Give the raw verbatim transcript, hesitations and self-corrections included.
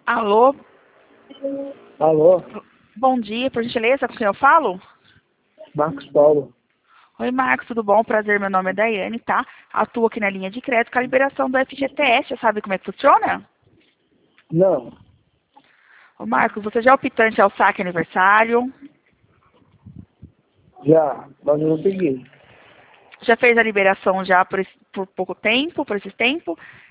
Alô, Alô, bom dia, por gentileza, com quem eu falo? Marcos Paulo. Oi, Marcos, tudo bom? Prazer, meu nome é Daiane, tá? Atuo aqui na linha de crédito com a liberação do F G T S, você sabe como é que funciona? Não, Ô, Marcos, você já é optante ao saque aniversário? já, mas eu não peguei. Já fez a liberação já por, esse- por pouco tempo, por esse tempo?